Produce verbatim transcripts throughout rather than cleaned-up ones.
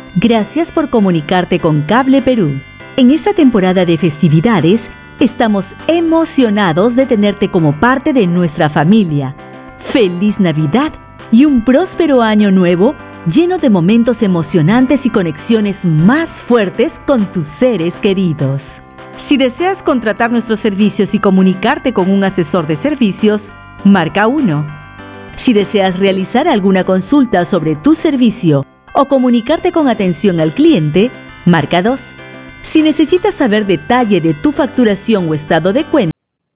Gracias por comunicarte con Cable Perú. En esta temporada de festividades, estamos emocionados de tenerte como parte de nuestra familia. ¡Feliz Navidad y un próspero año nuevo lleno de momentos emocionantes y conexiones más fuertes con tus seres queridos! Si deseas contratar nuestros servicios y comunicarte con un asesor de servicios, marca uno. Si deseas realizar alguna consulta sobre tu servicio o comunicarte con atención al cliente, marca dos. Si necesitas saber detalle de tu facturación o estado de cuenta,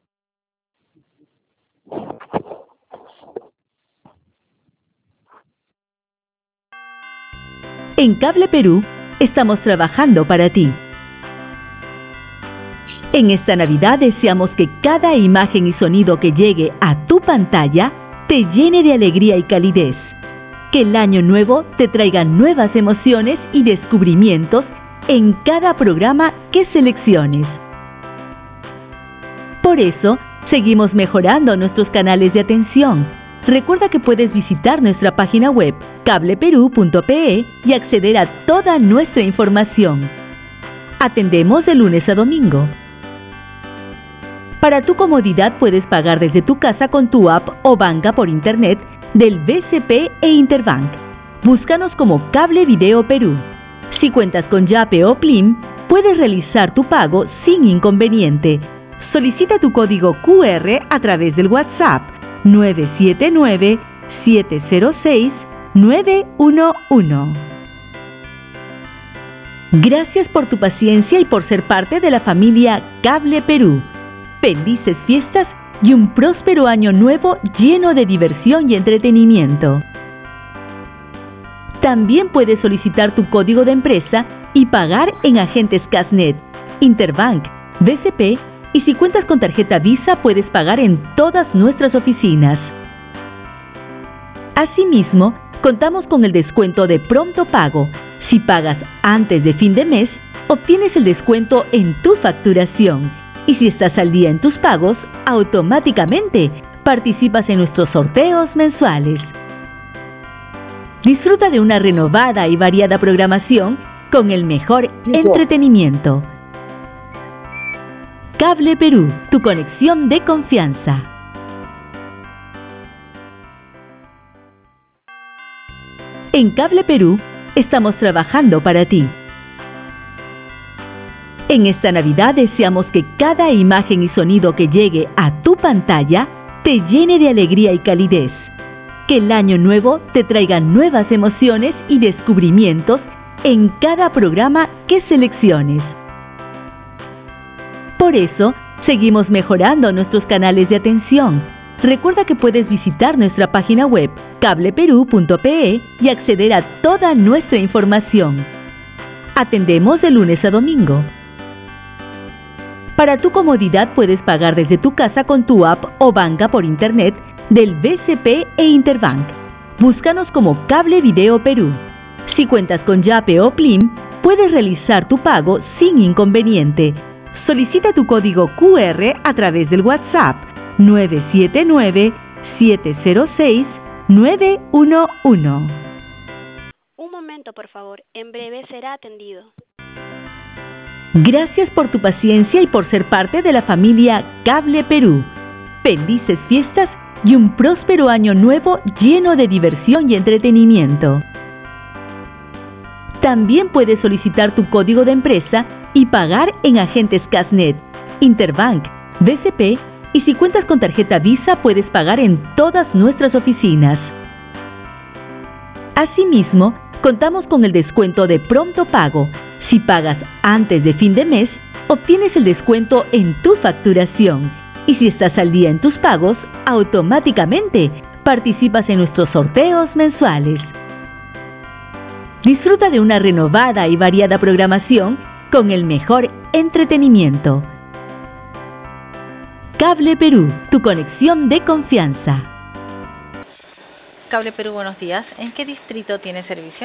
en Cable Perú estamos trabajando para ti. En esta Navidad deseamos que cada imagen y sonido que llegue a tu pantalla te llene de alegría y calidez. Que el año nuevo te traiga nuevas emociones y descubrimientos en cada programa que selecciones. Por eso, seguimos mejorando nuestros canales de atención. Recuerda que puedes visitar nuestra página web cable perú punto pe y acceder a toda nuestra información. Atendemos de lunes a domingo. Para tu comodidad puedes pagar desde tu casa con tu app o banca por internet del B C P e Interbank. Búscanos como Cable Video Perú. Si cuentas con Yape o Plim, puedes realizar tu pago sin inconveniente. Solicita tu código cu erre a través del WhatsApp nueve siete nueve, siete cero seis, nueve uno uno. Gracias por tu paciencia y por ser parte de la familia Cable Perú. Felices fiestas y un próspero año nuevo lleno de diversión y entretenimiento. También puedes solicitar tu código de empresa y pagar en agentes Casnet, Interbank, B C P y si cuentas con tarjeta Visa puedes pagar en todas nuestras oficinas. Asimismo, contamos con el descuento de pronto pago. Si pagas antes de fin de mes, obtienes el descuento en tu facturación. Y si estás al día en tus pagos, automáticamente participas en nuestros sorteos mensuales. Disfruta de una renovada y variada programación con el mejor entretenimiento. Cable Perú, tu conexión de confianza. En Cable Perú estamos trabajando para ti. En esta Navidad deseamos que cada imagen y sonido que llegue a tu pantalla te llene de alegría y calidez. Que el año nuevo te traiga nuevas emociones y descubrimientos en cada programa que selecciones. Por eso, seguimos mejorando nuestros canales de atención. Recuerda que puedes visitar nuestra página web cable perú punto pe y acceder a toda nuestra información. Atendemos de lunes a domingo. Para tu comodidad puedes pagar desde tu casa con tu app o banca por internet del B C P e Interbank. Búscanos como Cable Video Perú. Si cuentas con Yape o Plim, puedes realizar tu pago sin inconveniente. Solicita tu código cu erre a través del WhatsApp nueve siete nueve, siete cero seis, nueve uno uno. Un momento, por favor. En breve será atendido. Gracias por tu paciencia y por ser parte de la familia Cable Perú. Felices fiestas y un próspero año nuevo lleno de diversión y entretenimiento. También puedes solicitar tu código de empresa y pagar en agentes Casnet, Interbank, B C P y si cuentas con tarjeta Visa puedes pagar en todas nuestras oficinas. Asimismo, contamos con el descuento de pronto pago. Si pagas antes de fin de mes, obtienes el descuento en tu facturación. Y si estás al día en tus pagos, automáticamente participas en nuestros sorteos mensuales. Disfruta de una renovada y variada programación con el mejor entretenimiento. Cable Perú, tu conexión de confianza. Cable Perú, buenos días. ¿En qué distrito tiene servicio?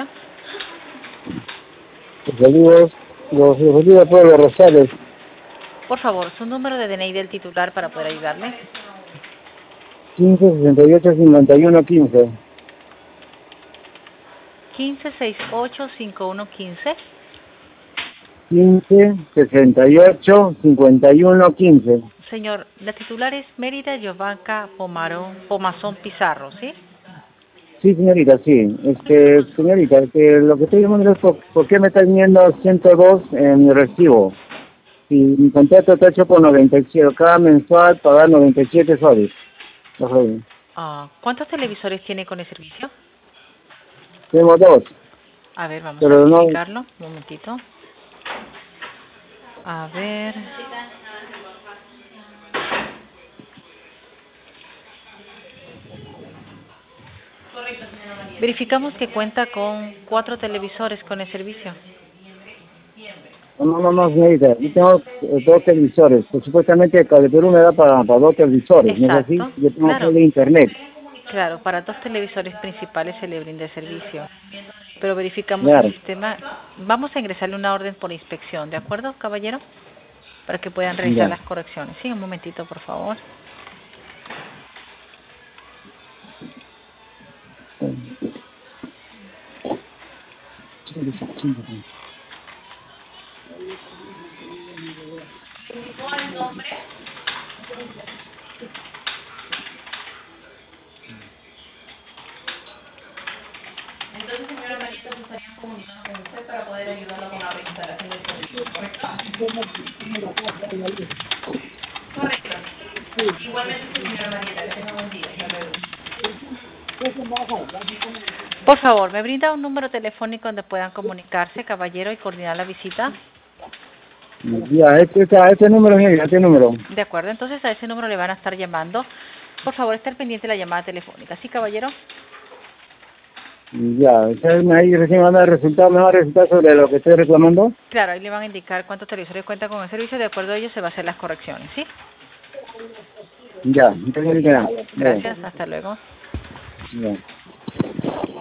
Los olivos, los olivos de Pueblo Rosales. Por favor, su número de D N I del titular para poder ayudarle. quince sesenta y ocho cincuenta y uno quince. quince sesenta y ocho cincuenta y uno quince. quince, sesenta y ocho, cincuenta y uno, quince. Señor, la titular es Mérida Giovanca Pomarón, Pomazón Pizarro, ¿sí? Sí, señorita, sí. Este, señorita, que lo que estoy llamando es por, por qué me está viniendo ciento dos en mi recibo. Si mi contrato está hecho por noventa y siete, cada mensual pagar noventa y siete soles. Ajá. Ah, ¿cuántos televisores tiene con el servicio? Tengo dos, A ver, vamos a pero no... verificarlo. Un momentito. A ver. Verificamos que cuenta con cuatro televisores con el servicio. No, no, no, señorita. Yo tengo eh, dos televisores. Pues, supuestamente Cable Perú me da para, para dos televisores, ¿no es así? Exacto, Yo tengo claro. cable internet. Claro, para dos televisores principales se le brinda el servicio. Pero verificamos Claro. el sistema. Vamos a ingresarle una orden por inspección, ¿de acuerdo, caballero? Para que puedan realizar Ya. las correcciones. Sí, un momentito, por favor. Entonces, señora Marita, se estarían comunicando con usted para poder ayudarlo con la reinstalación del servicio, ¿correcto? Correcto. Igualmente, señora Marita, que tenga buen día. Hasta luego. Por favor, ¿me brinda un número telefónico donde puedan comunicarse, caballero, y coordinar la visita? Ya, este, este, este número, señorita, este número. De acuerdo, entonces a ese número le van a estar llamando. Por favor, estar pendiente de la llamada telefónica. ¿Sí, caballero? Ya, ¿ustedes ahí recién van a dar resultados, me van a resultar sobre lo que estoy reclamando? Claro, ahí le van a indicar cuántos televisores cuentan con el servicio. De acuerdo a ello se va a hacer las correcciones, ¿sí? Ya, entonces, señorita, ya. Gracias, hasta luego. Ya.